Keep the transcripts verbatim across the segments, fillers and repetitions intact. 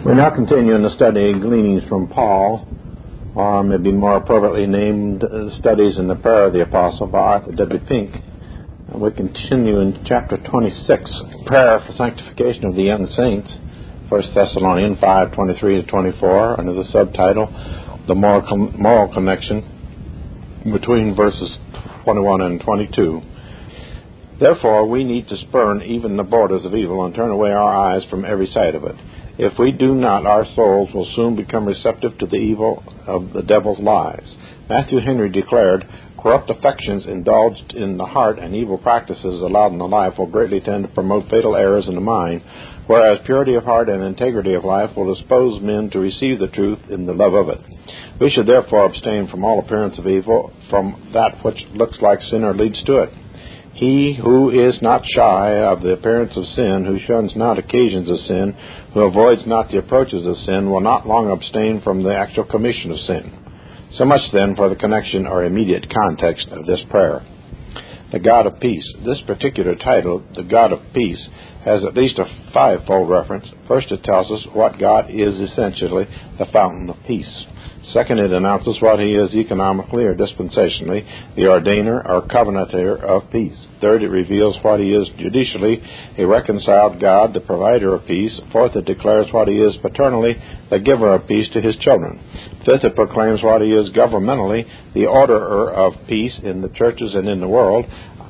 We now continue in the study Gleanings from Paul, or maybe more appropriately named uh, Studies in the Prayer of the Apostle by Arthur W. Pink. And we continue in chapter twenty-six, Prayer for Sanctification of the Young Saints, First Thessalonians five, twenty-three to twenty-four, under the subtitle, The Moral, Con- Moral Connection between verses twenty-one and twenty-two. Therefore, we need to spurn even the borders of evil and turn away our eyes from every side of it. If we do not, our souls will soon become receptive to the evil of the devil's lies. Matthew Henry declared, corrupt affections indulged in the heart and evil practices allowed in the life will greatly tend to promote fatal errors in the mind, whereas purity of heart and integrity of life will dispose men to receive the truth in the love of it. We should therefore abstain from all appearance of evil, from that which looks like sin or leads to it. He who is not shy of the appearance of sin, who shuns not occasions of sin, who avoids not the approaches of sin, will not long abstain from the actual commission of sin. So much then for the connection or immediate context of this prayer. The God of Peace. This particular title, the God of Peace, has at least a five-fold reference. First, it tells us what God is essentially, the fountain of peace. Second, it announces what he is economically or dispensationally, the ordainer or covenanter of peace. Third, it reveals what he is judicially, a reconciled God, the provider of peace. Fourth, it declares what he is paternally, the giver of peace to his children. Fifth, it proclaims what he is governmentally, the orderer of peace in the churches and in the world.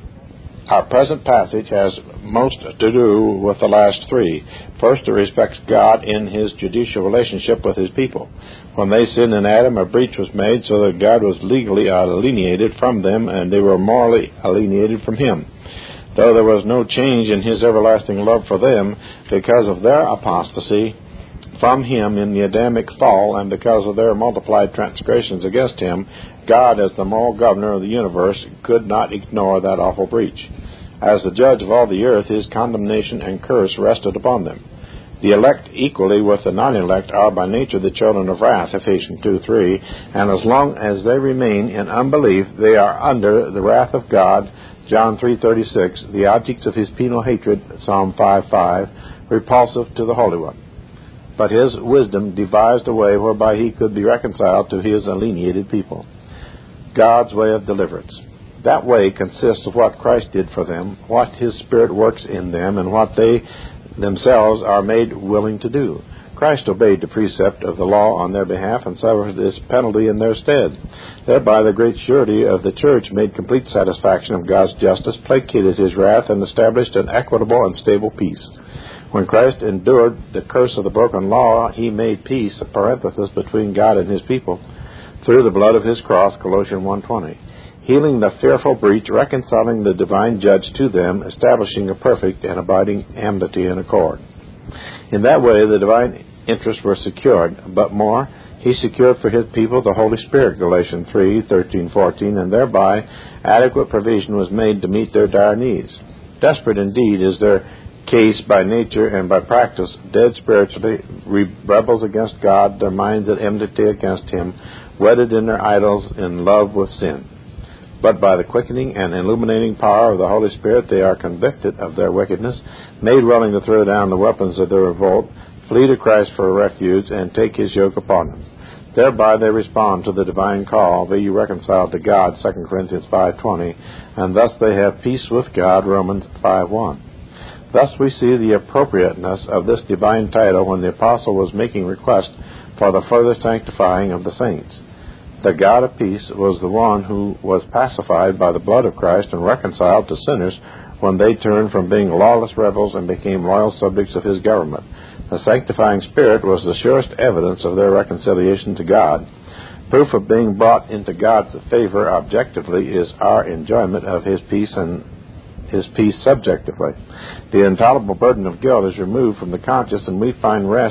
Our present passage has most to do with the last three. First, it respects God in his judicial relationship with his people. When they sinned in Adam, a breach was made so that God was legally alienated from them and they were morally alienated from him. Though there was no change in his everlasting love for them because of their apostasy from him in the Adamic fall and because of their multiplied transgressions against him, God, as the moral governor of the universe, could not ignore that awful breach. As the judge of all the earth, his condemnation and curse rested upon them. The elect, equally with the non-elect, are by nature the children of wrath, Ephesians two three, and as long as they remain in unbelief, they are under the wrath of God, John three thirty-six, the objects of his penal hatred, Psalm five five, repulsive to the Holy One. But his wisdom devised a way whereby he could be reconciled to his alienated people. God's way of deliverance. That way consists of what Christ did for them, what his Spirit works in them, and what they themselves are made willing to do. Christ obeyed the precept of the law on their behalf and suffered this penalty in their stead. Thereby the great surety of the church made complete satisfaction of God's justice, placated his wrath, and established an equitable and stable peace. When Christ endured the curse of the broken law, he made peace, a parenthesis, between God and his people, through the blood of his cross, Colossians one twenty, healing the fearful breach, reconciling the divine judge to them, establishing a perfect and abiding amity and accord. In that way, the divine interests were secured, but more, he secured for his people the Holy Spirit, Galatians three thirteen fourteen, and thereby adequate provision was made to meet their dire needs. Desperate indeed is their case by nature and by practice, dead spiritually, rebels against God, their minds at enmity against him, wedded in their idols, in love with sin. But by the quickening and illuminating power of the Holy Spirit, they are convicted of their wickedness, made willing to throw down the weapons of their revolt, flee to Christ for refuge, and take his yoke upon them. Thereby they respond to the divine call, be ye reconciled to God, Second Corinthians five twenty, and thus they have peace with God, Romans five one. Thus we see the appropriateness of this divine title when the apostle was making request for the further sanctifying of the saints. The God of peace was the one who was pacified by the blood of Christ and reconciled to sinners when they turned from being lawless rebels and became loyal subjects of his government. The sanctifying Spirit was the surest evidence of their reconciliation to God. Proof of being brought into God's favor objectively is our enjoyment of his peace and his peace subjectively. The intolerable burden of guilt is removed from the conscience and we find rest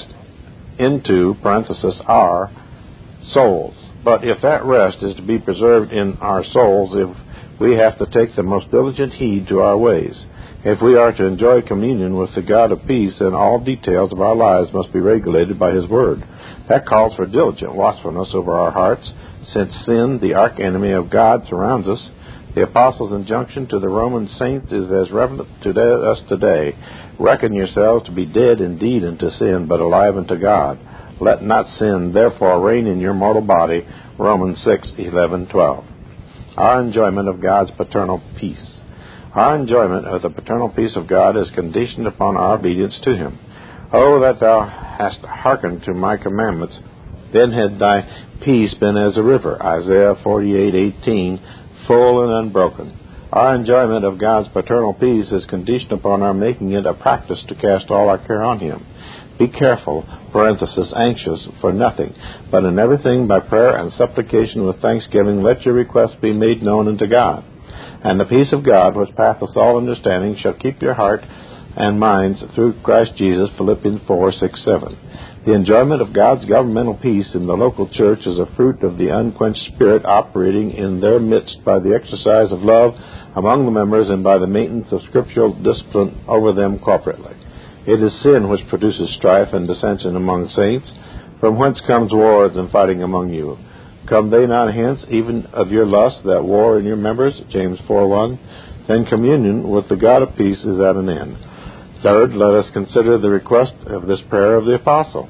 into, parenthesis, our souls. But if that rest is to be preserved in our souls, if we have to take the most diligent heed to our ways. If we are to enjoy communion with the God of peace, then all details of our lives must be regulated by His Word. That calls for diligent watchfulness over our hearts, since sin, the archenemy of God, surrounds us. The Apostle's injunction to the Roman saints is as relevant to us today. Reckon yourselves to be dead indeed unto sin, but alive unto God. Let not sin therefore reign in your mortal body. Romans six, eleven, twelve. Our enjoyment of God's paternal peace. Our enjoyment of the paternal peace of God is conditioned upon our obedience to Him. Oh, that thou hast hearkened to my commandments, then had thy peace been as a river. Isaiah forty-eight, eighteen, full and unbroken. Our enjoyment of God's paternal peace is conditioned upon our making it a practice to cast all our care on Him. Be careful, parenthesis, anxious for nothing, but in everything by prayer and supplication with thanksgiving let your requests be made known unto God. And the peace of God, which passeth all understanding, shall keep your heart and minds through Christ Jesus, Philippians four, six, seven. The enjoyment of God's governmental peace in the local church is a fruit of the unquenched Spirit operating in their midst by the exercise of love among the members and by the maintenance of scriptural discipline over them corporately. It is sin which produces strife and dissension among saints, from whence comes wars and fighting among you. Come they not hence, even of your lust, that war in your members? James four, one. Then communion with the God of peace is at an end. Third, let us consider the request of this prayer of the Apostle.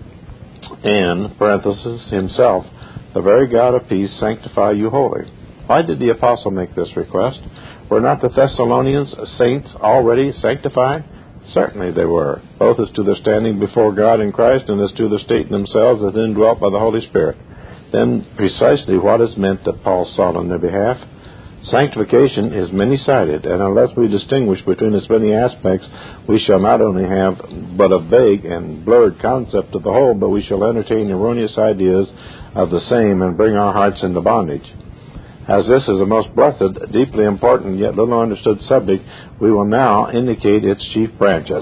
And, parenthesis, himself, the very God of peace, sanctify you wholly. Why did the Apostle make this request? Were not the Thessalonians saints already sanctified? Certainly they were, both as to their standing before God in Christ and as to their state in themselves as indwelt by the Holy Spirit. Then precisely what is meant that Paul sought on their behalf? Sanctification is many-sided, and unless we distinguish between its many aspects, we shall not only have but a vague and blurred concept of the whole, but we shall entertain erroneous ideas of the same and bring our hearts into bondage. As this is a most blessed, deeply important, yet little understood subject, we will now indicate its chief branches.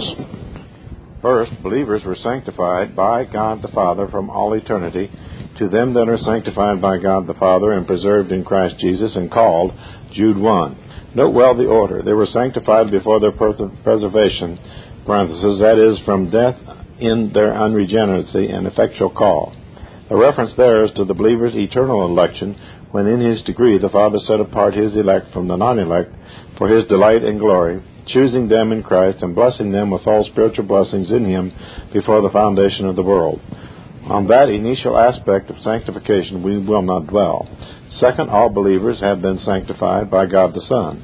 First, believers were sanctified by God the Father from all eternity, to them that are sanctified by God the Father and preserved in Christ Jesus and called, Jude one. Note well the order. They were sanctified before their preservation, parenthesis, that is, from death in their unregeneracy and effectual call. The reference there is to the believer's eternal election, when in His degree the Father set apart His elect from the non-elect for His delight and glory, choosing them in Christ and blessing them with all spiritual blessings in Him before the foundation of the world. On that initial aspect of sanctification we will not dwell. Second, all believers have been sanctified by God the Son.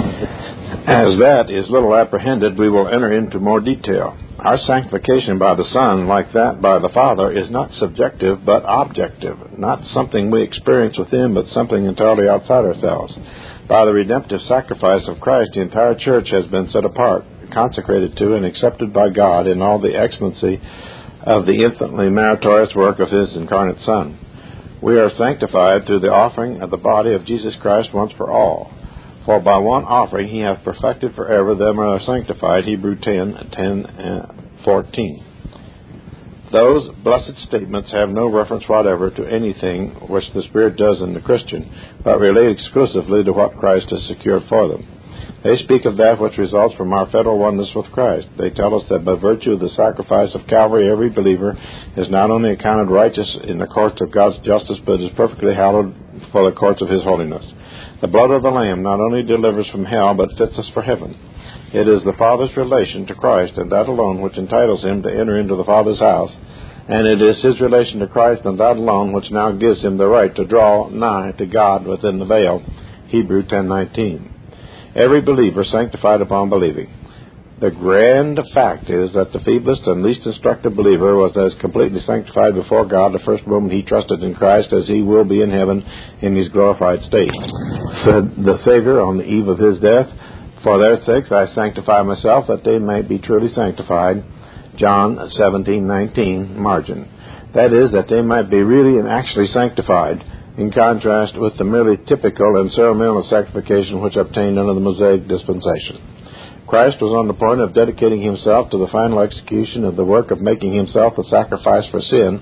As that is little apprehended, we will enter into more detail. Our sanctification by the Son, like that by the Father, is not subjective but objective, not something we experience within but something entirely outside ourselves. By the redemptive sacrifice of Christ, the entire church has been set apart, consecrated to, and accepted by God in all the excellency of the infinitely meritorious work of His incarnate Son. We are sanctified through the offering of the body of Jesus Christ once for all. For by one offering He hath perfected forever them that are sanctified, Hebrews ten, ten, and fourteen. Those blessed statements have no reference whatever to anything which the Spirit does in the Christian, but relate exclusively to what Christ has secured for them. They speak of that which results from our federal oneness with Christ. They tell us that by virtue of the sacrifice of Calvary, every believer is not only accounted righteous in the courts of God's justice, but is perfectly hallowed for the courts of His holiness. The blood of the Lamb not only delivers from hell, but fits us for heaven. It is the Father's relation to Christ, and that alone, which entitles Him to enter into the Father's house, and it is His relation to Christ, and that alone, which now gives Him the right to draw nigh to God within the veil, Hebrews ten, nineteen. Every believer sanctified upon believing. The grand fact is that the feeblest and least instructed believer was as completely sanctified before God the first moment he trusted in Christ as he will be in heaven in His glorified state. Said the Savior on the eve of His death, For their sakes I sanctify myself, that they might be truly sanctified. John seventeen, nineteen, margin. That is, that they might be really and actually sanctified, in contrast with the merely typical and ceremonial sanctification which obtained under the Mosaic dispensation. Christ was on the point of dedicating Himself to the final execution of the work of making Himself a sacrifice for sin,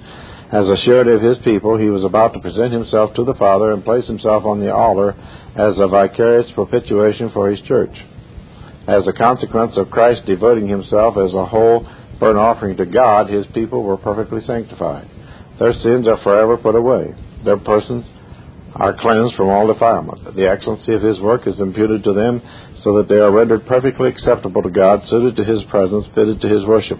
As a surety of his people, he was about to present himself to the Father and place himself on the altar as a vicarious propitiation for his church. As a consequence of Christ devoting himself as a whole burnt offering to God, his people were perfectly sanctified. Their sins are forever put away. Their persons are cleansed from all defilement. The excellency of his work is imputed to them, so that they are rendered perfectly acceptable to God, suited to his presence, fitted to his worship.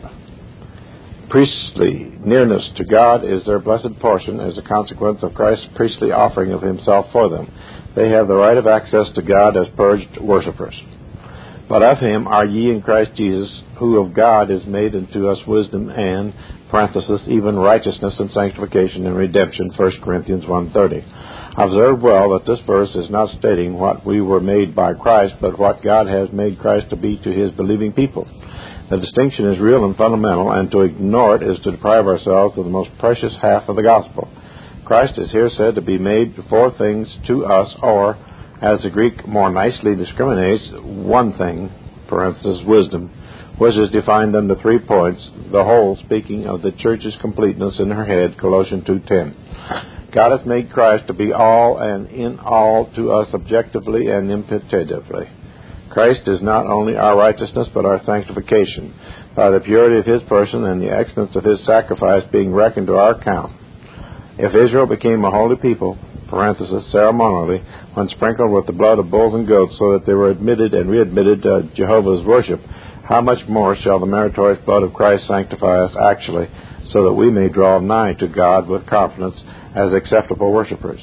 Priestly nearness to God is their blessed portion as a consequence of Christ's priestly offering of himself for them. They have the right of access to God as purged worshippers. But of him are ye in Christ Jesus, who of God is made unto us wisdom and, parenthesis, even righteousness and sanctification and redemption, First Corinthians one thirty. Observe well that this verse is not stating what we were made by Christ, but what God has made Christ to be to his believing people. The distinction is real and fundamental, and to ignore it is to deprive ourselves of the most precious half of the gospel. Christ is here said to be made before things to us, or, as the Greek more nicely discriminates, one thing, parenthesis, wisdom, which is defined under three points, the whole speaking of the church's completeness in her head, Colossians two ten. God hath made Christ to be all and in all to us objectively and imputatively. Christ is not only our righteousness, but our sanctification, by the purity of his person and the excellence of his sacrifice being reckoned to our account. If Israel became a holy people, parenthesis, ceremonially, when sprinkled with the blood of bulls and goats so that they were admitted and readmitted to Jehovah's worship, how much more shall the meritorious blood of Christ sanctify us actually, so that we may draw nigh to God with confidence as acceptable worshippers?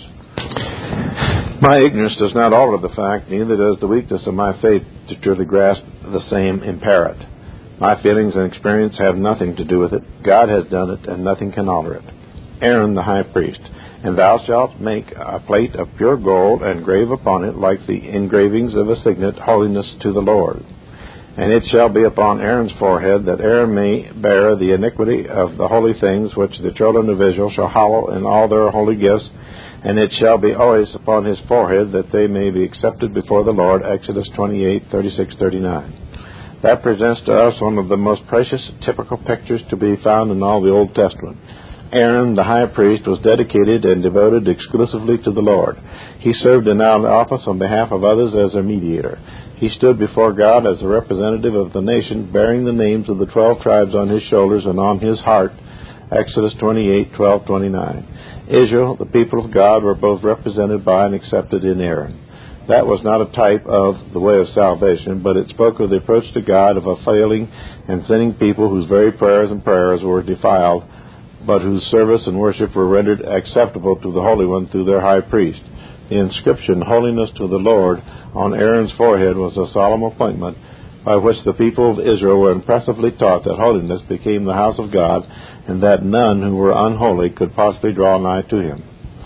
My ignorance does not alter the fact, neither does the weakness of my faith to truly grasp the same imperative. My feelings and experience have nothing to do with it. God has done it, and nothing can alter it. Aaron the high priest. And thou shalt make a plate of pure gold, and grave upon it, like the engravings of a signet, holiness to the Lord. And it shall be upon Aaron's forehead, that Aaron may bear the iniquity of the holy things which the children of Israel shall hallow in all their holy gifts. And it shall be always upon his forehead, that they may be accepted before the Lord. Exodus twenty-eight, thirty-six, thirty-nine. That presents to us one of the most precious typical pictures to be found in all the Old Testament. Aaron, the high priest, was dedicated and devoted exclusively to the Lord. He served in our office on behalf of others as a mediator. He stood before God as a representative of the nation, bearing the names of the twelve tribes on his shoulders and on his heart. Exodus twenty-eight, twelve, twenty-nine. Israel, the people of God, were both represented by and accepted in Aaron. That was not a type of the way of salvation, but it spoke of the approach to God of a failing and sinning people whose very prayers and prayers were defiled, but whose service and worship were rendered acceptable to the Holy One through their high priest. The inscription, Holiness to the Lord, on Aaron's forehead was a solemn appointment by which the people of Israel were impressively taught that holiness became the house of God, and that none who were unholy could possibly draw nigh to him.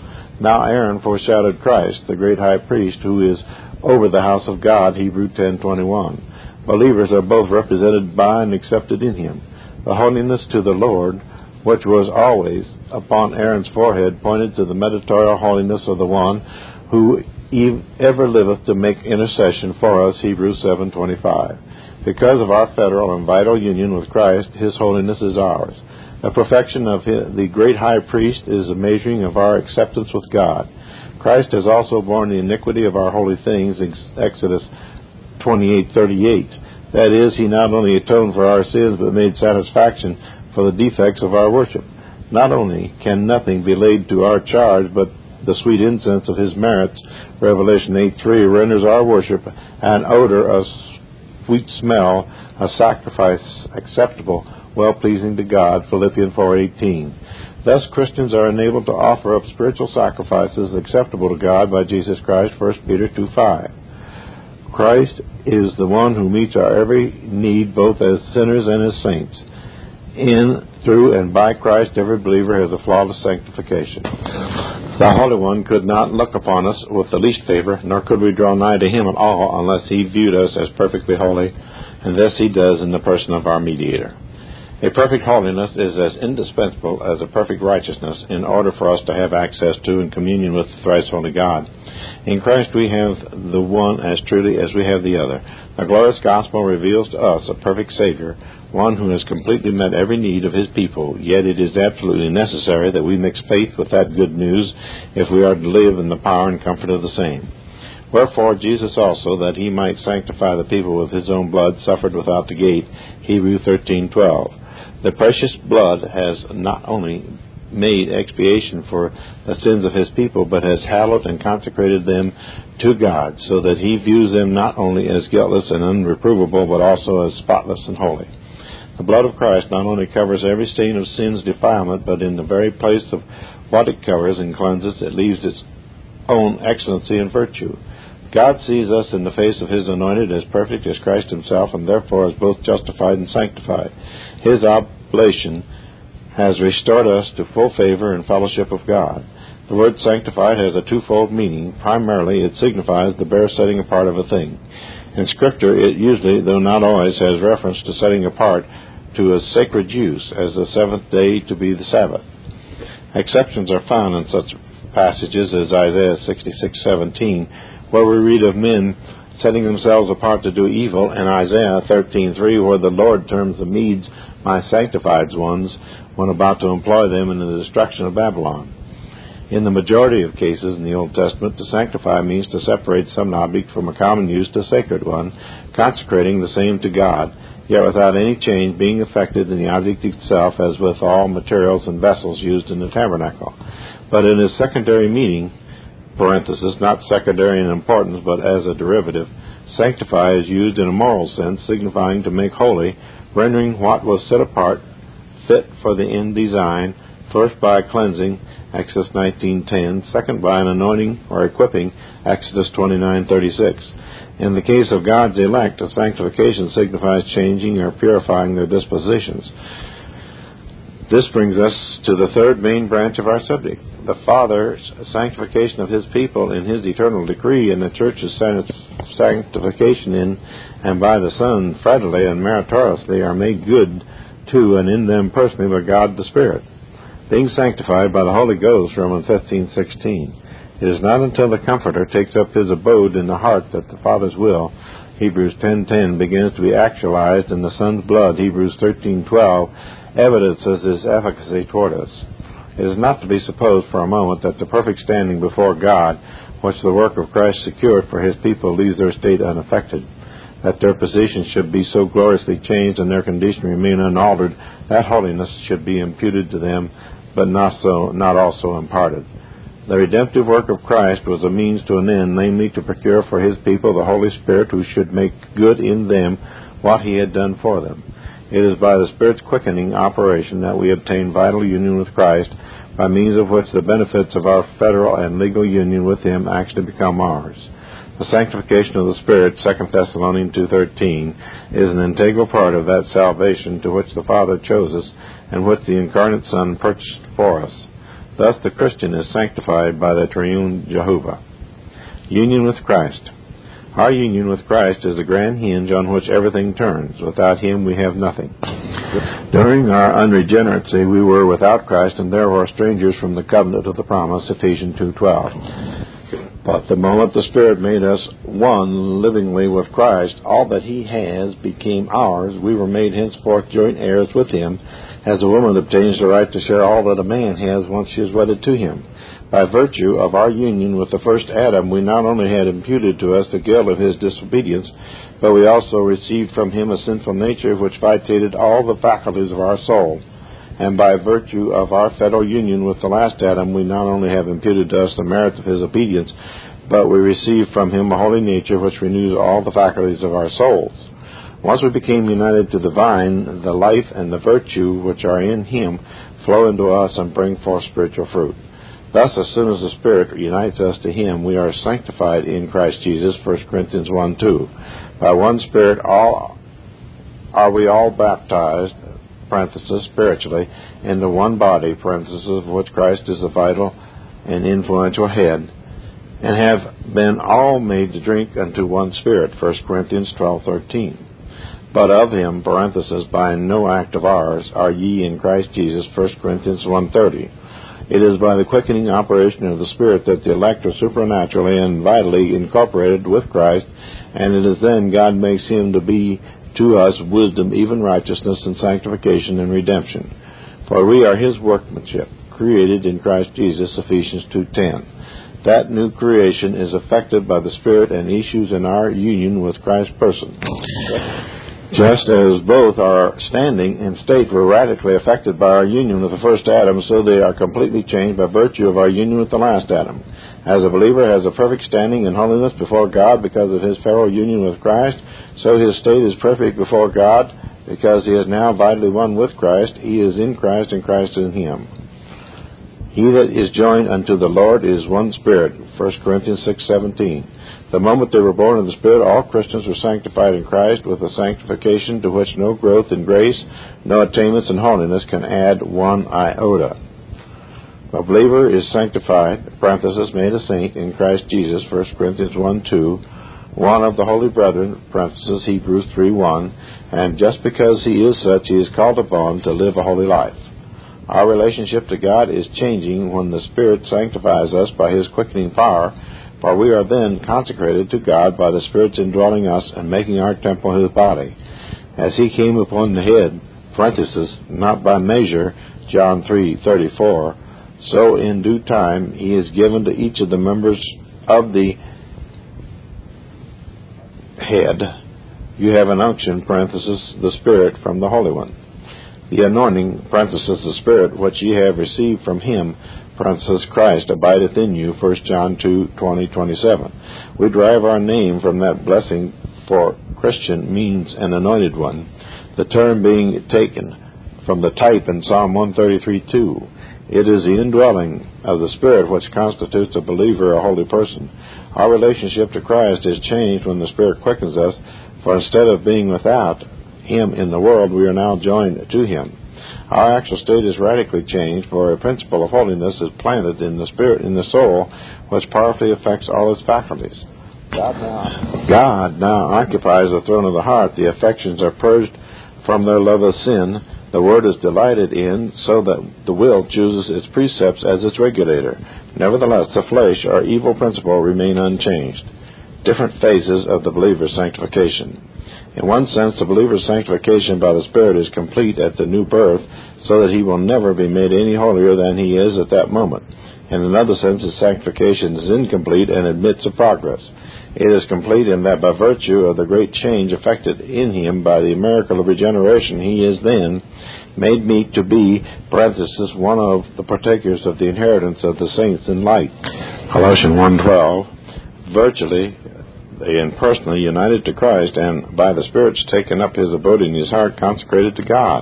Now Aaron foreshadowed Christ, the great high priest, who is over the house of God, Hebrews ten twenty-one. Believers are both represented by and accepted in him. The holiness to the Lord, which was always upon Aaron's forehead, pointed to the mediatorial holiness of the one who ever liveth to make intercession for us, Hebrews seven twenty-five. Because of our federal and vital union with Christ, his holiness is ours. The perfection of his, the great high priest is a measuring of our acceptance with God. Christ has also borne the iniquity of our holy things, Exodus twenty-eight thirty-eight. That is, he not only atoned for our sins, but made satisfaction for the defects of our worship. Not only can nothing be laid to our charge, but the sweet incense of his merits, Revelation eight three, renders our worship an odor, a sweet smell, a sacrifice acceptable, well-pleasing to God, Philippians four eighteen. Thus, Christians are enabled to offer up spiritual sacrifices acceptable to God by Jesus Christ, First Peter two five. Christ is the one who meets our every need, both as sinners and as saints. In, through, and by Christ, every believer has a flawless sanctification. The Holy One could not look upon us with the least favor, nor could we draw nigh to him at all unless he viewed us as perfectly holy, and this he does in the person of our mediator. A perfect holiness is as indispensable as a perfect righteousness in order for us to have access to and communion with the thrice holy God. In Christ we have the one as truly as we have the other. The glorious gospel reveals to us a perfect Savior, one who has completely met every need of his people, yet it is absolutely necessary that we mix faith with that good news if we are to live in the power and comfort of the same. Wherefore Jesus also, that he might sanctify the people with his own blood, suffered without the gate. Hebrews thirteen twelve. The precious blood has not only made expiation for the sins of his people, but has hallowed and consecrated them to God, so that he views them not only as guiltless and unreprovable, but also as spotless and holy. The blood of Christ not only covers every stain of sin's defilement, but in the very place of what it covers and cleanses, it leaves its own excellency and virtue. God sees us in the face of his anointed as perfect as Christ himself, and therefore as both justified and sanctified. His oblation has restored us to full favor and fellowship of God. The word sanctified has a twofold meaning. Primarily, it signifies the bare setting apart of a thing. In Scripture, it usually, though not always, has reference to setting apart to a sacred use, as the seventh day to be the Sabbath. Exceptions are found in such passages as Isaiah sixty-six seventeen, where we read of men setting themselves apart to do evil, and Isaiah thirteen three, where the Lord terms the Medes my sanctified ones when about to employ them in the destruction of Babylon. In the majority of cases in the Old Testament, to sanctify means to separate some object from a common use to a sacred one, consecrating the same to God, yet without any change being effected in the object itself, as with all materials and vessels used in the tabernacle. But in its secondary meaning, parenthesis, not secondary in importance, but as a derivative, sanctify is used in a moral sense, signifying to make holy, rendering what was set apart fit for the end design, first by cleansing, Exodus nineteen ten, second by an anointing or equipping, Exodus twenty-nine thirty-six. In the case of God's elect, a sanctification signifies changing or purifying their dispositions. This brings us to the third main branch of our subject. The Father's sanctification of his people in his eternal decree, and the Church's sanctification in and by the Son, fraternally and meritoriously, are made good to and in them personally by God the Spirit, being sanctified by the Holy Ghost, Romans fifteen sixteen. It is not until the Comforter takes up his abode in the heart that the Father's will, Hebrews ten ten, begins to be actualized in the Son's blood, Hebrews thirteen twelve, evidences his efficacy toward us. It is not to be supposed for a moment that the perfect standing before God, which the work of Christ secured for his people, leaves their state unaffected. That their position should be so gloriously changed and their condition remain unaltered, that holiness should be imputed to them, but not so, not also imparted. The redemptive work of Christ was a means to an end, namely to procure for his people the Holy Spirit, who should make good in them what he had done for them. It is by the Spirit's quickening operation that we obtain vital union with Christ, by means of which the benefits of our federal and legal union with him actually become ours. The sanctification of the Spirit, Second Thessalonians two thirteen, is an integral part of that salvation to which the Father chose us and which the incarnate Son purchased for us. Thus the Christian is sanctified by the triune Jehovah. Union with Christ. Our union with Christ is the grand hinge on which everything turns. Without him we have nothing. During our unregeneracy we were without Christ, and therefore strangers from the covenant of the promise, Ephesians two twelve. But the moment the Spirit made us one livingly with Christ, all that he has became ours. We were made henceforth joint heirs with him, as a woman obtains the right to share all that a man has once she is wedded to him. By virtue of our union with the first Adam, we not only had imputed to us the guilt of his disobedience, but we also received from him a sinful nature which vitiated all the faculties of our soul. And by virtue of our federal union with the last Adam, we not only have imputed to us the merits of his obedience, but we receive from him a holy nature which renews all the faculties of our souls. Once we became united to the vine, the life and the virtue which are in him flow into us and bring forth spiritual fruit. Thus, as soon as the Spirit unites us to him, we are sanctified in Christ Jesus, First Corinthians one two. By one Spirit all are we all baptized, parenthesis, spiritually, into one body, parenthesis, of which Christ is the vital and influential head, and have been all made to drink unto one Spirit, First Corinthians twelve thirteen. But of him, parenthesis, by no act of ours, are ye in Christ Jesus, First Corinthians one thirty. It is by the quickening operation of the Spirit that the elect are supernaturally and vitally incorporated with Christ, and it is then God makes him to be to us wisdom, even righteousness, and sanctification, and redemption. For we are his workmanship, created in Christ Jesus, Ephesians two ten. That new creation is affected by the Spirit and issues in our union with Christ's person. Just as both our standing and state were radically affected by our union with the first Adam, so they are completely changed by virtue of our union with the last Adam. As a believer has a perfect standing in holiness before God because of his fellow union with Christ, so his state is perfect before God because he is now vitally one with Christ. He is in Christ and Christ in him. He that is joined unto the Lord is one spirit, First Corinthians six seventeen. The moment they were born of the Spirit, all Christians were sanctified in Christ with a sanctification to which no growth in grace, no attainments in holiness can add one iota. A believer is sanctified, parenthesis, made a saint in Christ Jesus, First Corinthians one two, one of the holy brethren, parenthesis, Hebrews three one, and just because he is such, he is called upon to live a holy life. Our relationship to God is changing when the Spirit sanctifies us by his quickening power, for we are then consecrated to God by the Spirit's indwelling us and making our temple his body. As he came upon the head, parenthesis, not by measure, John three thirty-four, so in due time he is given to each of the members of the head. You have an unction, parenthesis, the Spirit from the Holy One. The anointing, parenthesis, the Spirit, which ye have received from him, parenthesis, Christ, abideth in you, First John two twenty to twenty-seven. We derive our name from that blessing, for Christian means an anointed one, the term being taken from the type in Psalm one thirty-three two. It is the indwelling of the Spirit which constitutes a believer, a holy person. Our relationship to Christ is changed when the Spirit quickens us, for instead of being without him in the world, we are now joined to him. Our actual state is radically changed, for a principle of holiness is planted in the spirit, in the soul, which powerfully affects all its faculties. God now, God now occupies the throne of the heart. The affections are purged from their love of sin. The word is delighted in, so that the will chooses its precepts as its regulator. Nevertheless, the flesh, our evil principle, remain unchanged. Different phases of the believer's sanctification. In one sense, the believer's sanctification by the Spirit is complete at the new birth, so that he will never be made any holier than he is at that moment. In another sense, his sanctification is incomplete and admits of progress. It is complete in that by virtue of the great change effected in him by the miracle of regeneration, he is then made meet to be, parenthesis, one of the partakers of the inheritance of the saints in light. Colossians one twelve, virtually and personally united to Christ, and by the Spirit's taken up his abode in his heart, consecrated to God.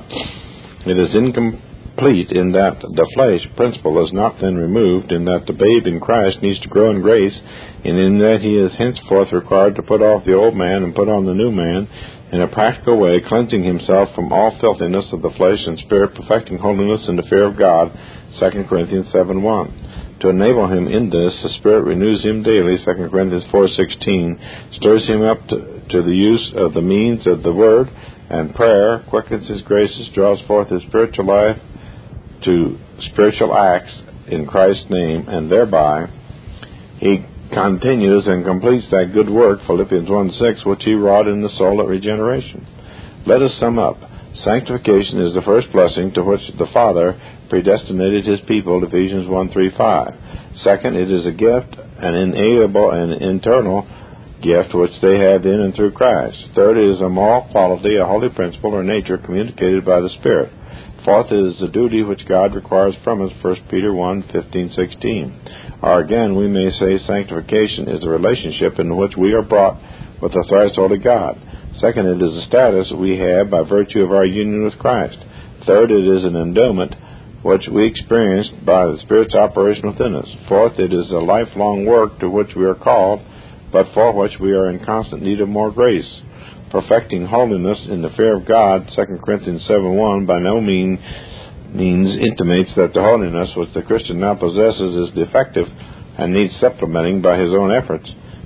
It is incomplete in that the flesh principle is not then removed, in that the babe in Christ needs to grow in grace, and in that he is henceforth required to put off the old man and put on the new man in a practical way, cleansing himself from all filthiness of the flesh and spirit, perfecting holiness in the fear of God, Second Corinthians seven one. To enable him in this, the Spirit renews him daily, Second Corinthians four sixteen, stirs him up to, to the use of the means of the Word and prayer, quickens his graces, draws forth his spiritual life to spiritual acts in Christ's name, and thereby he continues and completes that good work, Philippians one six, which he wrought in the soul at regeneration. Let us sum up. Sanctification is the first blessing to which the Father predestinated his people, Ephesians one three five. Second, it is a gift, an inalienable and internal gift which they have in and through Christ. Third, it is a moral quality, a holy principle or nature communicated by the Spirit. Fourth, it is a duty which God requires from us, First Peter one fifteen to sixteen. Or again, we may say sanctification is a relationship in which we are brought with the thrice holy God. Second, it is a status we have by virtue of our union with Christ. Third, it is an endowment which we experienced by the Spirit's operation within us. Fourth, it is a lifelong work to which we are called, but for which we are in constant need of more grace. Perfecting holiness in the fear of God, Second Corinthians seven one, by no mean, means intimates that the holiness which the Christian now possesses is defective and needs supplementing by his own efforts,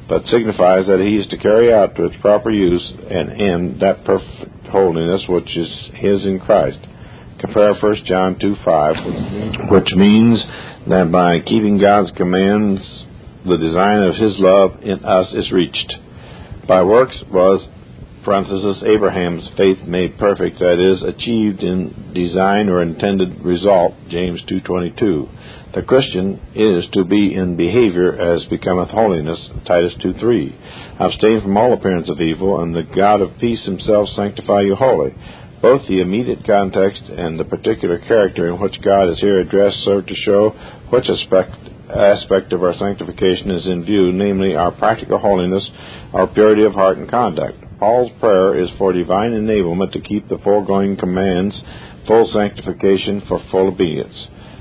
but signifies that he is to carry out to its proper use and end that perfect holiness which is his in Christ. Compare First John two five, which means that by keeping God's commands, the design of his love in us is reached. By works was, parenthesis, Abraham's faith made perfect, that is, achieved in design or intended result, James two twenty-two. The Christian is to be in behavior as becometh holiness, Titus two three. Abstain from all appearance of evil, and the God of peace himself sanctify you wholly. Both the immediate context and the particular character in which God is here addressed serve to show which aspect, aspect of our sanctification is in view, namely our practical holiness, our purity of heart and conduct. Paul's prayer is for divine enablement to keep the foregoing commands, full sanctification for full obedience.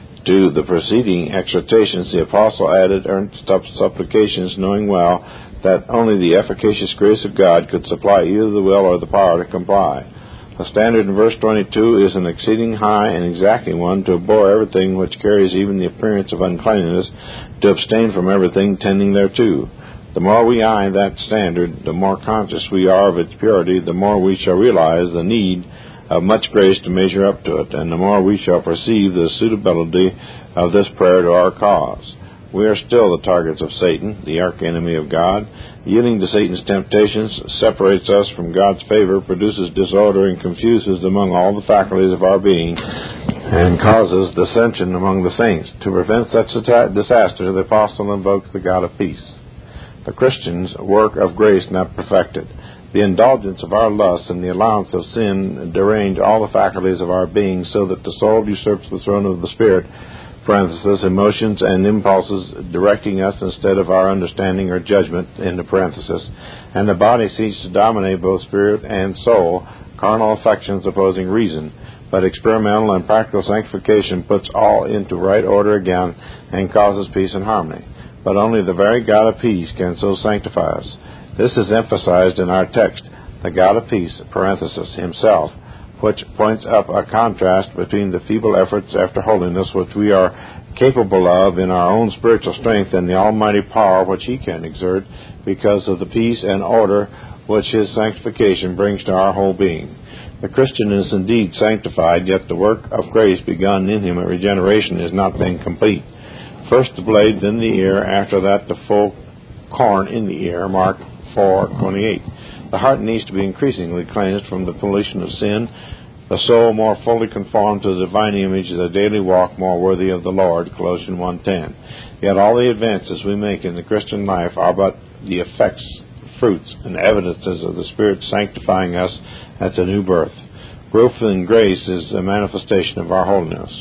To the preceding exhortations, the apostle added earnest supplications, knowing well that only the efficacious grace of God could supply either the will or the power to comply. The standard in verse twenty-two is an exceeding high and exacting one, to abhor everything which carries even the appearance of uncleanness, to abstain from everything tending thereto. The more we eye that standard, the more conscious we are of its purity, the more we shall realize the need of much grace to measure up to it, and the more we shall perceive the suitability of this prayer to our cause. We are still the targets of Satan, the archenemy of God. Yielding to Satan's temptations separates us from God's favor, produces disorder, and confuses among all the faculties of our being, and causes dissension among the saints. To prevent such disaster, the apostle invokes the God of peace. The Christian's work of grace not perfected. The indulgence of our lusts and the allowance of sin derange all the faculties of our being, so that the soul usurps the throne of the Spirit, parenthesis, emotions and impulses directing us instead of our understanding or judgment, into parenthesis, and the body seeks to dominate both spirit and soul, carnal affections opposing reason. But experimental and practical sanctification puts all into right order again and causes peace and harmony. But only the very God of peace can so sanctify us. This is emphasized in our text, the God of peace, parenthesis, himself, which points up a contrast between the feeble efforts after holiness which we are capable of in our own spiritual strength and the almighty power which he can exert because of the peace and order which his sanctification brings to our whole being. The Christian is indeed sanctified, yet the work of grace begun in him at regeneration is not then complete. First the blade, then the ear, after that the full corn in the ear, Mark four twenty-eight. The heart needs to be increasingly cleansed from the pollution of sin, the soul more fully conformed to the divine image, the daily walk more worthy of the Lord, Colossians one ten. Yet all the advances we make in the Christian life are but the effects, fruits, and evidences of the Spirit sanctifying us at the new birth. Growth in grace is a manifestation of our holiness.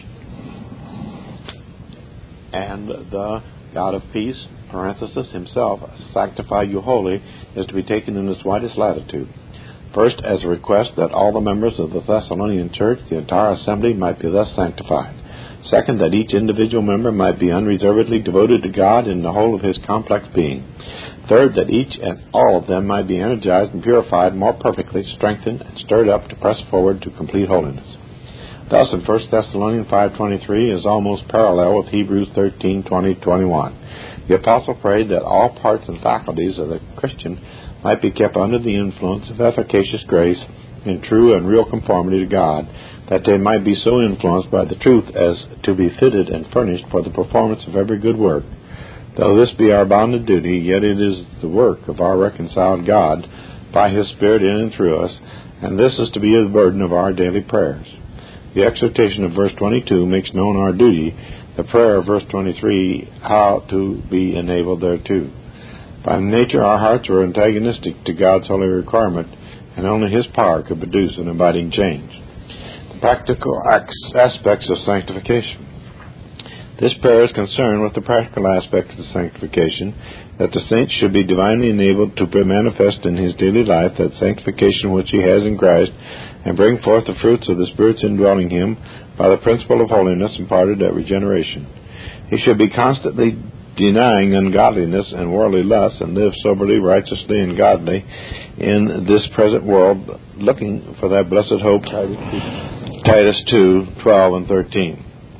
And the God of peace, parenthesis, himself, sanctify you wholly, is to be taken in its widest latitude. First, as a request that all the members of the Thessalonian church, the entire assembly, might be thus sanctified. Second, that each individual member might be unreservedly devoted to God in the whole of his complex being. Third, that each and all of them might be energized and purified more perfectly, strengthened, and stirred up to press forward to complete holiness. Thus, in First Thessalonians five twenty-three is almost parallel with Hebrews thirteen twenty to twenty-one. The apostle prayed that all parts and faculties of the Christian might be kept under the influence of efficacious grace in true and real conformity to God, that they might be so influenced by the truth as to be fitted and furnished for the performance of every good work. Though this be our bounden duty, yet it is the work of our reconciled God by his Spirit in and through us, and this is to be the burden of our daily prayers. The exhortation of verse twenty-two makes known our duty, the prayer of verse twenty-three, how to be enabled thereto. By nature, our hearts are antagonistic to God's holy requirement, and only his power could produce an abiding change. The practical aspects of sanctification. This prayer is concerned with the practical aspects of sanctification, that the saint should be divinely enabled to be manifest in his daily life that sanctification which he has in Christ, and bring forth the fruits of the Spirit's indwelling him by the principle of holiness imparted at regeneration. He should be constantly denying ungodliness and worldly lusts, and live soberly, righteously, and godly in this present world, looking for that blessed hope, Titus two twelve and thirteen.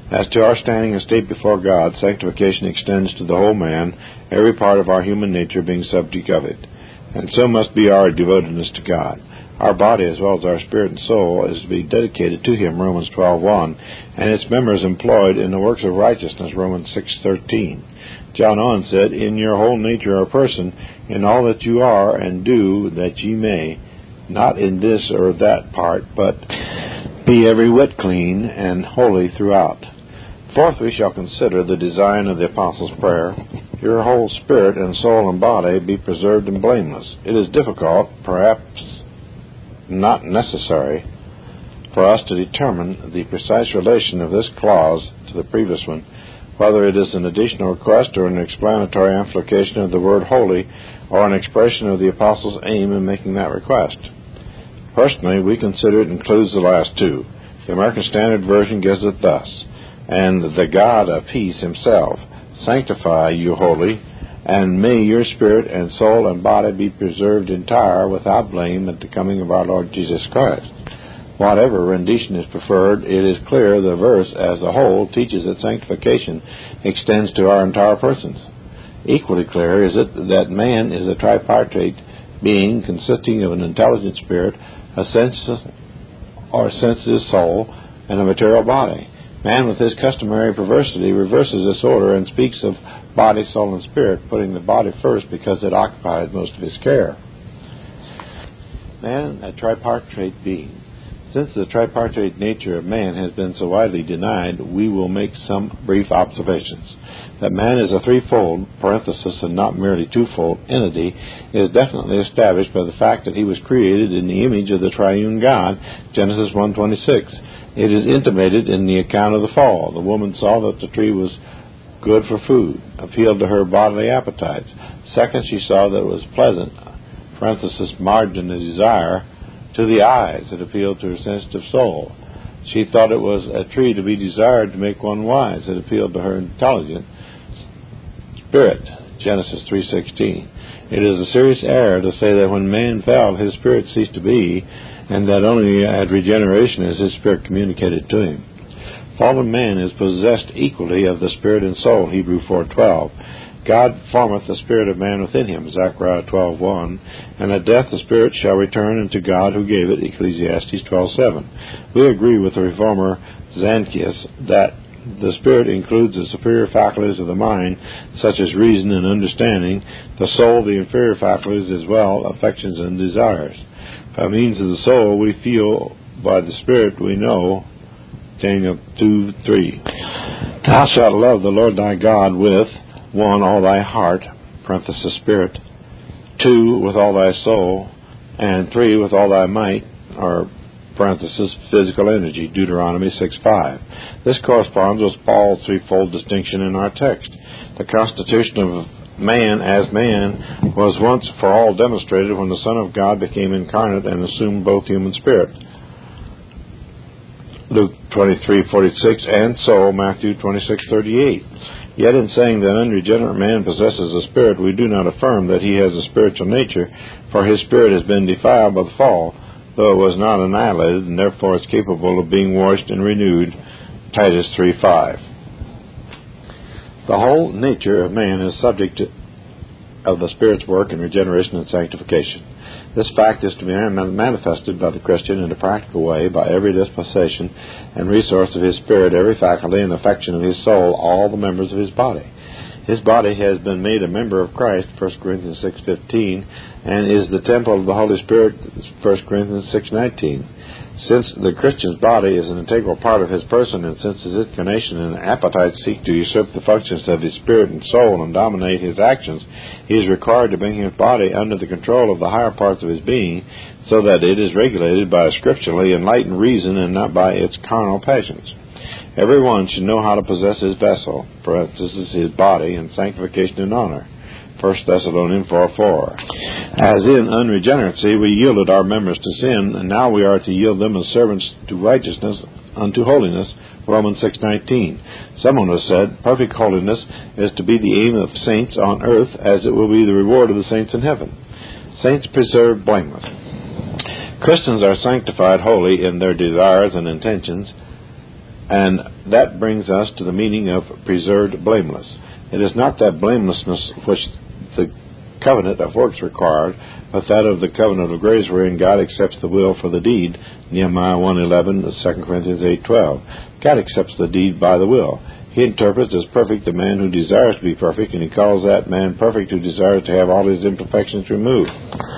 As to our standing and state before God, sanctification extends to the whole man, every part of our human nature being subject of it. And so must be our devotedness to God. Our body, as well as our spirit and soul, is to be dedicated to Him, Romans twelve one, and its members employed in the works of righteousness, Romans six thirteen. John Owen said, "In your whole nature or person, in all that you are and do, that ye may, not in this or that part, but be every whit clean and holy throughout." Fourth, we shall consider the design of the Apostles' prayer. Your whole spirit and soul and body be preserved and blameless. It is difficult, perhaps not necessary, for us to determine the precise relation of this clause to the previous one, whether it is an additional request or an explanatory amplification of the word holy, or an expression of the Apostles' aim in making that request. Personally, we consider it includes the last two. The American Standard Version gives it thus: "And the God of peace Himself sanctify you wholly, and may your spirit and soul and body be preserved entire without blame at the coming of our Lord Jesus Christ." Whatever rendition is preferred, it is clear the verse as a whole teaches that sanctification extends to our entire persons. Equally clear is it that man is a tripartite being consisting of an intelligent spirit, a sensitive or sensitive soul, and a material body. Man, with his customary perversity, reverses this order and speaks of body, soul, and spirit, putting the body first because it occupies most of his care. Man, a tripartite being. Since the tripartite nature of man has been so widely denied, we will make some brief observations. That man is a threefold, parenthesis, and not merely twofold, entity is definitely established by the fact that he was created in the image of the triune God, Genesis one twenty-six. It is intimated in the account of the fall. The woman saw that the tree was good for food, appealed to her bodily appetites. Second, she saw that it was pleasant, parenthesis, margin, a desire, to the eyes. It appealed to her sensitive soul. She thought it was a tree to be desired to make one wise. It appealed to her intelligent spirit, Genesis three sixteen. It is a serious error to say that when man fell, his spirit ceased to be, and that only at regeneration is his spirit communicated to him. Fallen man is possessed equally of the spirit and soul, Hebrews four twelve. God formeth the spirit of man within him, Zechariah twelve one, and at death the spirit shall return unto God who gave it, Ecclesiastes twelve seven. We agree with the reformer Zanchius that the spirit includes the superior faculties of the mind, such as reason and understanding, the soul, the inferior faculties as well, affections and desires. By means of the soul we feel, by the spirit we know, Daniel two three. Thou shalt love the Lord thy God with, one, all thy heart, parenthesis, spirit, two, with all thy soul, and three, with all thy might, or parenthesis, physical energy, Deuteronomy six five. This corresponds with Paul's threefold distinction in our text. The constitution of man as man was once for all demonstrated when the Son of God became incarnate and assumed both human spirit, Luke twenty-three forty-six, and soul, Matthew twenty-six thirty-eight. Yet in saying that unregenerate man possesses a spirit, we do not affirm that he has a spiritual nature, for his spirit has been defiled by the fall, though it was not annihilated, and therefore is capable of being washed and renewed, Titus three five. The whole nature of man is subject to, of the Spirit's work in regeneration and sanctification. This fact is to be manifested by the Christian in a practical way by every disposition and resource of his spirit, every faculty and affection of his soul, all the members of his body. His body has been made a member of Christ, First Corinthians six fifteen, and is the temple of the Holy Spirit, First Corinthians six nineteen. Since the Christian's body is an integral part of his person, and since his inclination and appetite seek to usurp the functions of his spirit and soul and dominate his actions, he is required to bring his body under the control of the higher parts of his being, so that it is regulated by a scripturally enlightened reason and not by its carnal passions. Every one should know how to possess his vessel, parenthesis, his body, in sanctification and honor, First Thessalonians four four. As in unregeneracy we yielded our members to sin, and now we are to yield them as servants to righteousness unto holiness, Romans six nineteen. Someone has said, perfect holiness is to be the aim of saints on earth, as it will be the reward of the saints in heaven. Saints preserved blameless. Christians are sanctified holy in their desires and intentions, And that brings us to the meaning of preserved blameless. It is not that blamelessness which the covenant of works required, but that of the covenant of grace wherein God accepts the will for the deed. Nehemiah one eleven, Second Corinthians eight twelve. God accepts the deed by the will. He interprets as perfect the man who desires to be perfect, and he calls that man perfect who desires to have all his imperfections removed.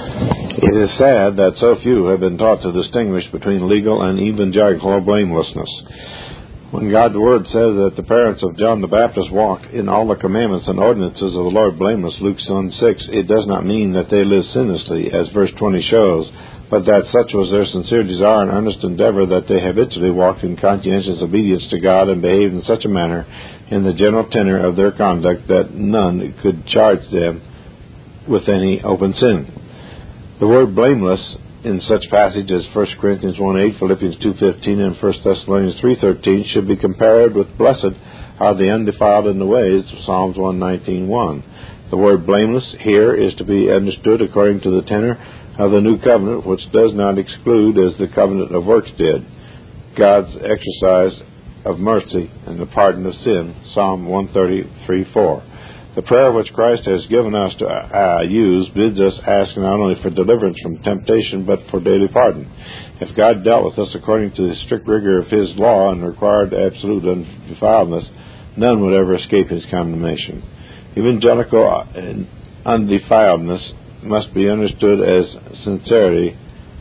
It is sad that so few have been taught to distinguish between legal and evangelical blamelessness. When God's Word says that the parents of John the Baptist walked in all the commandments and ordinances of the Lord blameless, Luke one six, it does not mean that they lived sinlessly, as verse twenty shows, but that such was their sincere desire and earnest endeavor that they habitually walked in conscientious obedience to God and behaved in such a manner in the general tenor of their conduct that none could charge them with any open sin. The word blameless in such passages as First Corinthians one eight, Philippians two fifteen, and First Thessalonians three thirteen should be compared with blessed are the undefiled in the ways of Psalms one nineteen one. The word blameless here is to be understood according to the tenor of the new covenant, which does not exclude, as the covenant of works did, God's exercise of mercy and the pardon of sin, Psalm one thirty-three four. The prayer which Christ has given us to uh, use bids us ask not only for deliverance from temptation, but for daily pardon. If God dealt with us according to the strict rigor of His law and required absolute undefiledness, none would ever escape His condemnation. Evangelical undefiledness must be understood as sincerity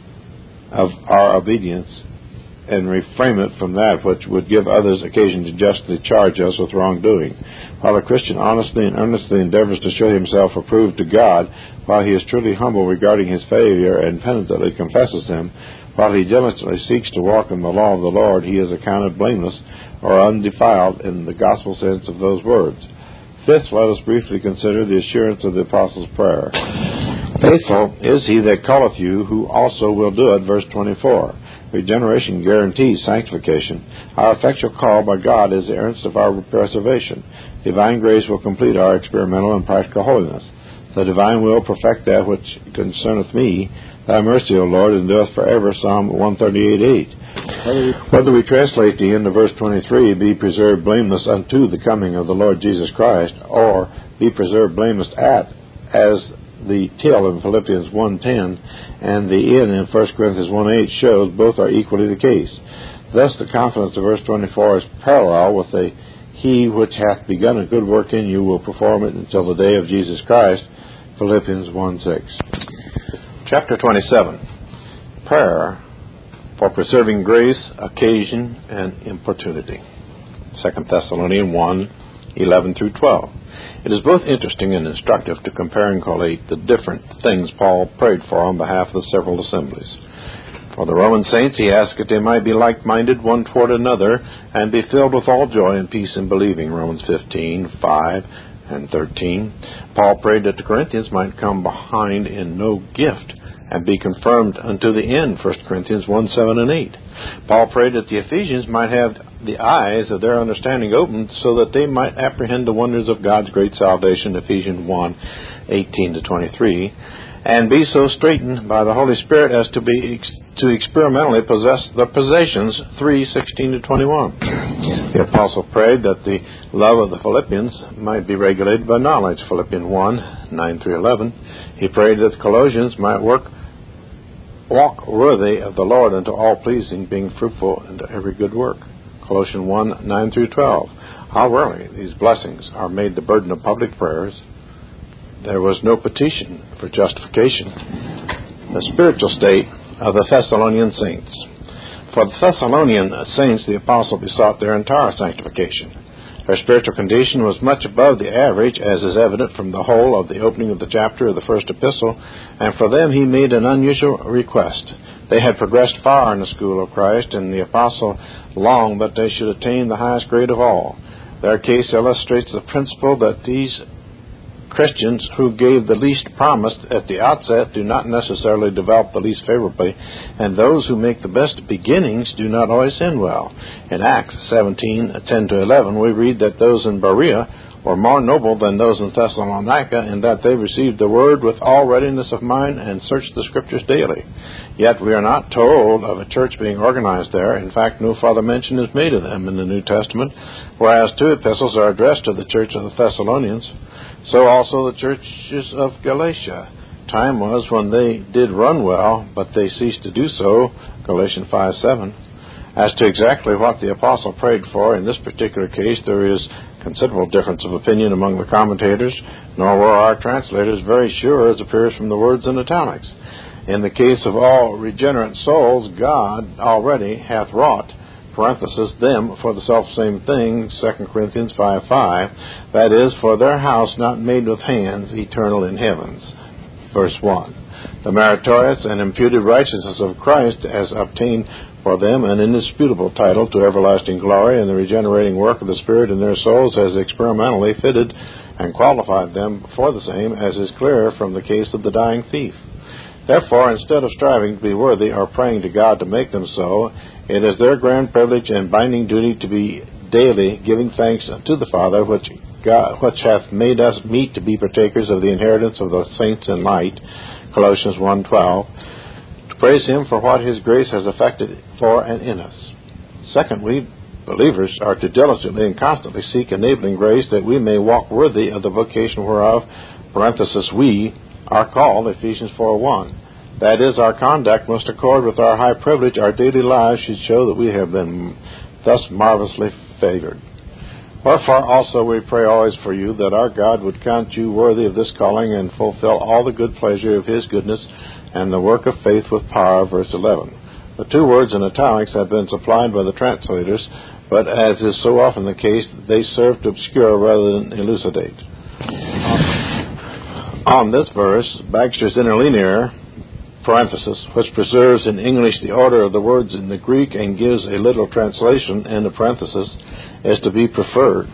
of our obedience, and reframe it from that which would give others occasion to justly charge us with wrongdoing. While a Christian honestly and earnestly endeavors to show himself approved to God, while he is truly humble regarding his failure and penitently confesses them, while he diligently seeks to walk in the law of the Lord, he is accounted blameless or undefiled in the gospel sense of those words. Fifth, let us briefly consider the assurance of the Apostles' prayer. Faithful is he that calleth you, who also will do it, verse twenty-four. Regeneration guarantees sanctification. Our effectual call by God is the earnest of our preservation. Divine grace will complete our experimental and practical holiness. The divine will perfect that which concerneth me. Thy mercy, O Lord, endureth forever, Psalm one thirty-eight eight. Whether we translate the end of verse twenty-three, be preserved blameless unto the coming of the Lord Jesus Christ, or be preserved blameless at, as the till in Philippians one ten and the in in First Corinthians one eight shows, both are equally the case. Thus the confidence of verse twenty-four is parallel with the He which hath begun a good work in you will perform it until the day of Jesus Christ, Philippians one six. Chapter twenty-seven. Prayer for preserving grace, occasion, and importunity. Second Thessalonians one eleven through twelve. It is both interesting and instructive to compare and collate the different things Paul prayed for on behalf of the several assemblies. For the Roman saints, he asked that they might be like-minded one toward another, and be filled with all joy and peace in believing, Romans fifteen five and thirteen. Paul prayed that the Corinthians might come behind in no gift, and be confirmed unto the end, First Corinthians one seven and eight. Paul prayed that the Ephesians might have the eyes of their understanding opened, so that they might apprehend the wonders of God's great salvation, Ephesians one eighteen to twenty-three, and be so straightened by the Holy Spirit as to be to experimentally possess the possessions, three sixteen to twenty-one. The apostle prayed that the love of the Philippians might be regulated by knowledge, Philippians one nine through eleven. He prayed that the Colossians might work walk worthy of the Lord unto all pleasing, being fruitful unto every good work, Colossians one nine through twelve. How rarely these blessings are made the burden of public prayers. There was no petition for justification. The spiritual state of the Thessalonian saints. For the Thessalonian saints, the apostle besought their entire sanctification. Their spiritual condition was much above the average, as is evident from the whole of the opening of the chapter of the first epistle, and for them he made an unusual request. They had progressed far in the school of Christ, and the apostle longed that they should attain the highest grade of all. Their case illustrates the principle that these Christians who gave the least promise at the outset do not necessarily develop the least favorably, and those who make the best beginnings do not always end well. In Acts seventeen, ten to eleven, we read that those in Berea were more noble than those in Thessalonica, in that they received the word with all readiness of mind and searched the Scriptures daily. Yet we are not told of a church being organized there. In fact, no further mention is made of them in the New Testament, whereas two epistles are addressed to the church of the Thessalonians. So also the churches of Galatia. Time was when they did run well, but they ceased to do so, Galatians five seven. As to exactly what the apostle prayed for in this particular case, there is considerable difference of opinion among the commentators, nor were our translators very sure, as appears from the words in italics. In the case of all regenerate souls, God already hath wrought, parenthesis, them for the selfsame thing, Second Corinthians five five, that is, for their house not made with hands, eternal in heavens. Verse one. The meritorious and imputed righteousness of Christ has obtained for them an indisputable title to everlasting glory, and the regenerating work of the Spirit in their souls has experimentally fitted and qualified them for the same, as is clear from the case of the dying thief. Therefore, instead of striving to be worthy or praying to God to make them so, it is their grand privilege and binding duty to be daily giving thanks to the Father, which God, which hath made us meet to be partakers of the inheritance of the saints in light, Colossians one twelve, to praise Him for what His grace has effected for and in us. Secondly, believers are to diligently and constantly seek enabling grace, that we may walk worthy of the vocation whereof, parenthesis, we are called, Ephesians four one. That is, our conduct must accord with our high privilege. Our daily lives should show that we have been thus marvelously favored. Wherefore also we pray always for you, that our God would count you worthy of this calling, and fulfill all the good pleasure of His goodness and the work of faith with power, verse eleven. The two words in italics have been supplied by the translators, but as is so often the case, they serve to obscure rather than elucidate. On this verse, Bagster's interlinear, parenthesis, which preserves in English the order of the words in the Greek and gives a literal translation, end of parenthesis, is to be preferred.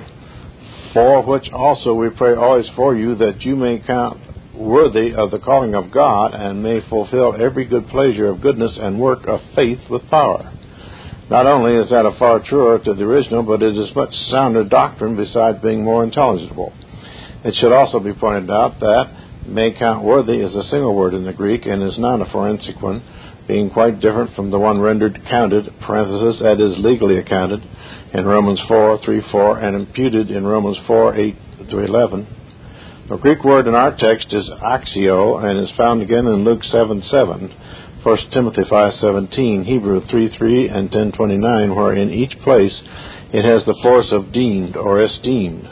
For which also we pray always for you, that you may count worthy of the calling of God, and may fulfill every good pleasure of goodness and work of faith with power. Not only is that a far truer to the original, but it is much sounder doctrine, besides being more intelligible. It should also be pointed out that may count worthy is a single word in the Greek, and is not a forensic one, being quite different from the one rendered counted, parenthesis, that is legally accounted, in Romans four three four, and imputed in Romans four eight to eleven. The Greek word in our text is axio, and is found again in Luke seven seven, First Timothy five seventeen, Hebrew three three, and ten twenty-nine, where in each place it has the force of deemed or esteemed.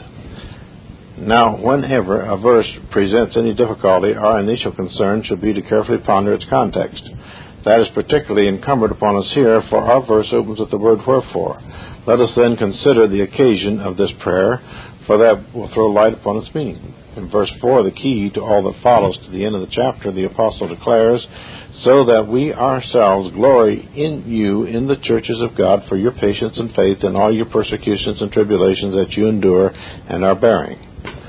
Now, whenever a verse presents any difficulty, our initial concern should be to carefully ponder its context. That is particularly incumbent upon us here, for our verse opens with the word wherefore. Let us then consider the occasion of this prayer, for that will throw light upon its meaning. In verse four, the key to all that follows to the end of the chapter, the apostle declares, so that we ourselves glory in you in the churches of God for your patience and faith in all your persecutions and tribulations that you endure and are bearing.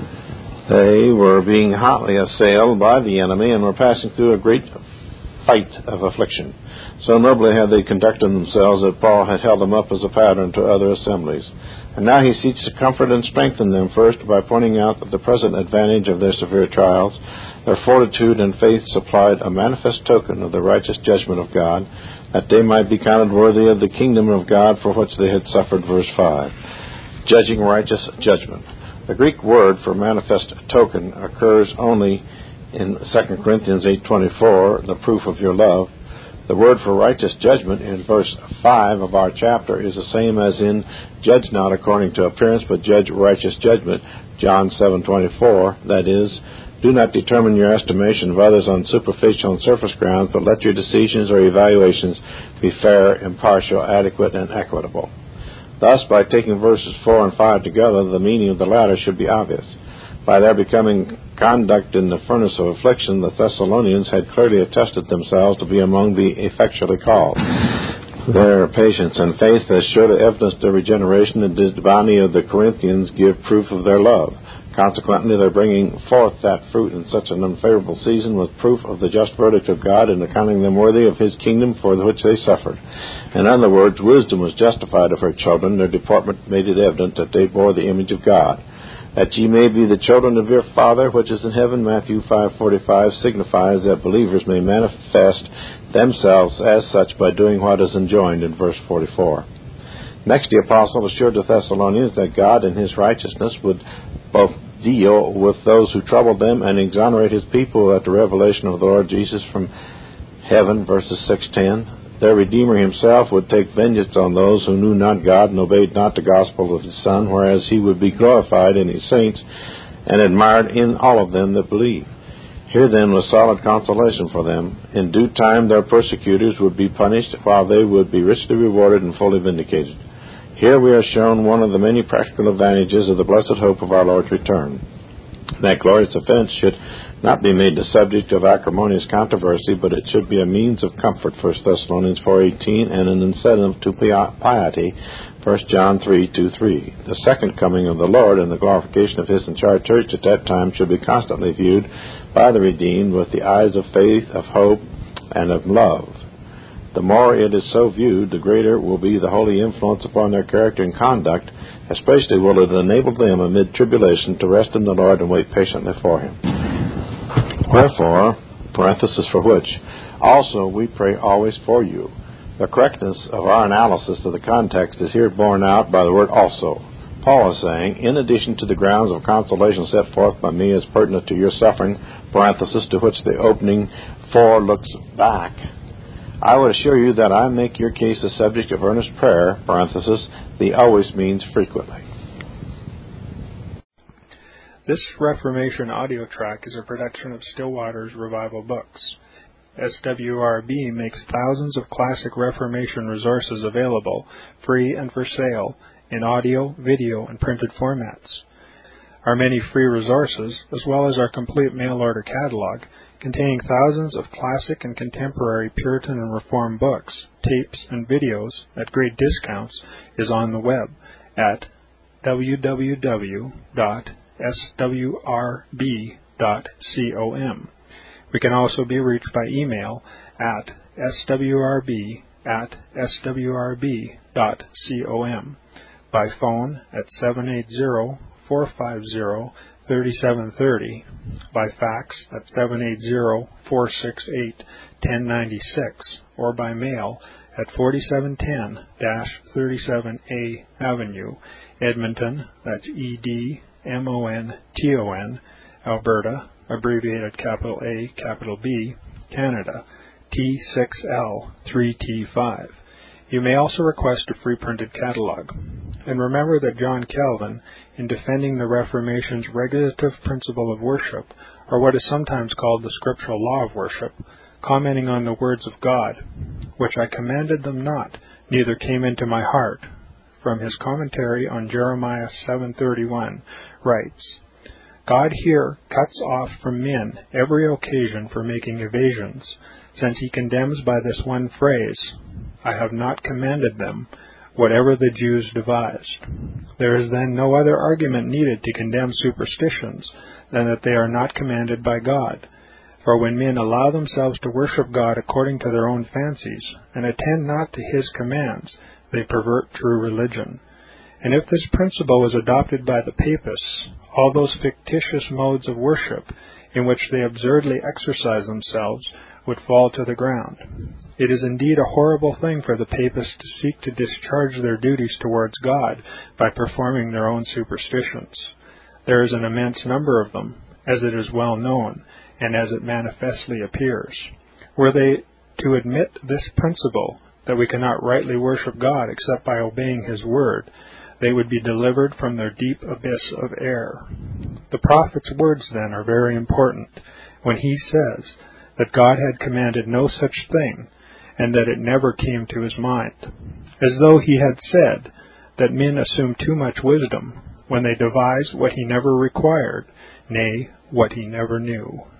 They were being hotly assailed by the enemy, and were passing through a great fight of affliction. So nobly had they conducted themselves that Paul had held them up as a pattern to other assemblies. And now he seeks to comfort and strengthen them, first by pointing out that the present advantage of their severe trials, their fortitude and faith supplied a manifest token of the righteous judgment of God, that they might be counted worthy of the kingdom of God for which they had suffered, verse five. Judging righteous judgment. The Greek word for manifest token occurs only in Second Corinthians eight twenty-four, the proof of your love. The word for righteous judgment in verse five of our chapter is the same as in judge not according to appearance, but judge righteous judgment, John seven twenty-four. That is, do not determine your estimation of others on superficial and surface grounds, but let your decisions or evaluations be fair, impartial, adequate, and equitable. Thus, by taking verses four and five together, the meaning of the latter should be obvious. By their becoming conduct in the furnace of affliction, the Thessalonians had clearly attested themselves to be among the effectually called. Their patience and faith, as sure to evidence their regeneration, and the body of the Corinthians give proof of their love. Consequently, their bringing forth that fruit in such an unfavorable season was proof of the just verdict of God in accounting them worthy of his kingdom for which they suffered. In other words, wisdom was justified of her children. Their deportment made it evident that they bore the image of God. That ye may be the children of your Father which is in heaven, Matthew five forty-five, signifies that believers may manifest themselves as such by doing what is enjoined in verse forty-four. Next, the apostle assured the Thessalonians that God in his righteousness would both deal with those who troubled them and exonerate his people at the revelation of the Lord Jesus from heaven, verses six ten. Their Redeemer himself would take vengeance on those who knew not God and obeyed not the gospel of his Son, whereas he would be glorified in his saints and admired in all of them that believe. Here then was solid consolation for them. In due time their persecutors would be punished, while they would be richly rewarded and fully vindicated. Here we are shown one of the many practical advantages of the blessed hope of our Lord's return. That glorious offense should not be made the subject of acrimonious controversy, but it should be a means of comfort, First Thessalonians four eighteen, and an incentive to piety, First John three two three. The second coming of the Lord and the glorification of his entire church at that time should be constantly viewed by the redeemed with the eyes of faith, of hope, and of love. The more it is so viewed, the greater will be the holy influence upon their character and conduct. Especially will it enable them amid tribulation to rest in the Lord and wait patiently for him. Wherefore, parenthesis for which, also we pray always for you. The correctness of our analysis of the context is here borne out by the word also. Paul is saying, in addition to the grounds of consolation set forth by me as pertinent to your suffering, parenthesis to which the opening for looks back, I would assure you that I make your case a subject of earnest prayer, parenthesis, the always means frequently. This Reformation audio track is a production of Still Waters Revival Books. S W R B makes thousands of classic Reformation resources available, free and for sale, in audio, video, and printed formats. Our many free resources, as well as our complete mail-order catalog, containing thousands of classic and contemporary Puritan and Reformed books, tapes, and videos at great discounts, is on the web at w w w dot s w r b dot com. We can also be reached by email at s w r b at s w r b dot com, by phone at seven eight zero, four five zero, three seven three zero, by fax at seven eight zero, four six eight, one zero nine six, or by mail at forty-seven ten thirty-seven A Avenue, Edmonton, that's E D M O N T O N, Alberta, abbreviated capital A, capital B, Canada, T six L three T five. You may also request a free printed catalog. And remember that John Calvin, in defending the Reformation's regulative principle of worship, or what is sometimes called the scriptural law of worship, commenting on the words of God, which I commanded them not, neither came into my heart, from his commentary on Jeremiah seven thirty-one, writes, God here cuts off from men every occasion for making evasions, since he condemns by this one phrase, I have not commanded them, whatever the Jews devised. There is then no other argument needed to condemn superstitions than that they are not commanded by God. For when men allow themselves to worship God according to their own fancies, and attend not to his commands, they pervert true religion. And if this principle was adopted by the papists, all those fictitious modes of worship in which they absurdly exercise themselves would fall to the ground. It is indeed a horrible thing for the papists to seek to discharge their duties towards God by performing their own superstitions. There is an immense number of them, as it is well known, and as it manifestly appears. Were they to admit this principle, that we cannot rightly worship God except by obeying his word, they would be delivered from their deep abyss of error. The prophet's words, then, are very important, when he says that God had commanded no such thing, and that it never came to his mind, as though he had said that men assume too much wisdom when they devise what he never required, nay, what he never knew.